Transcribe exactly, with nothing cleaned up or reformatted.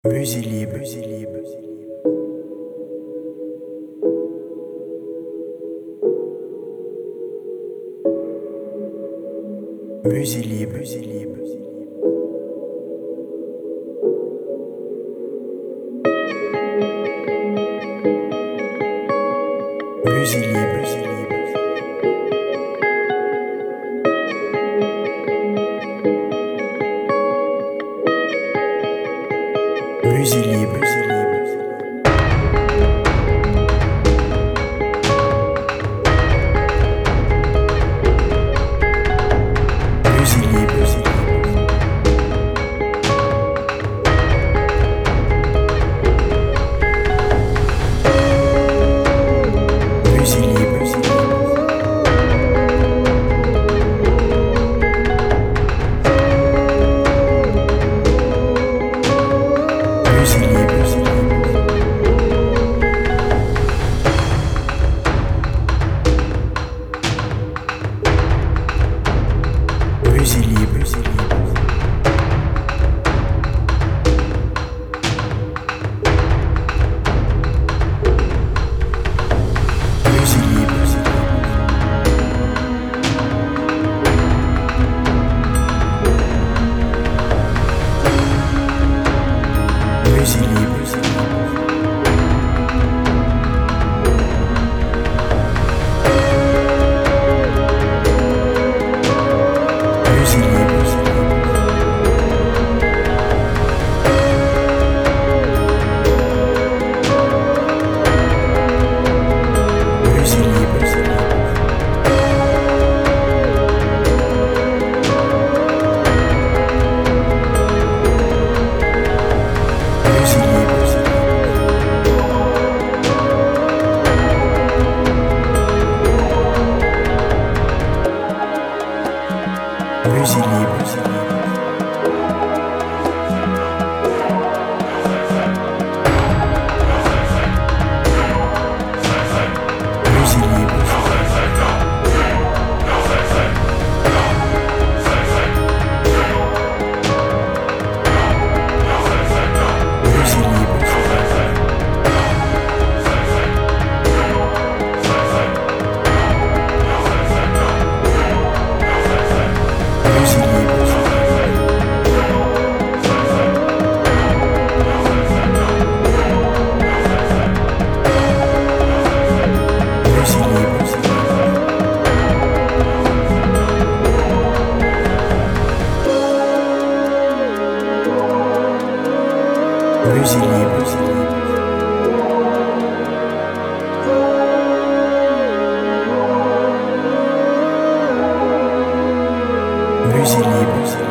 Musée libre, musée libre, musée libre, musée libre, musée libre, musée libre, musée libre, musée libre. Musée libre, musée libre. Musée libre, musée libre. Musée libre, musée libre. Musée libre, musée libre. Musée libre, musée libre. Musée libre, musée libre. Musée libre, musée libre. Musée libre, musée libre. Musée libre, musée libre. Musée libre, musée libre. Musée libre, musée libre. Musée libre, musée libre. Musée libre, musée libre. Musée libre, musée libre. Musée libre, musée libre. Musée libre, musée libre.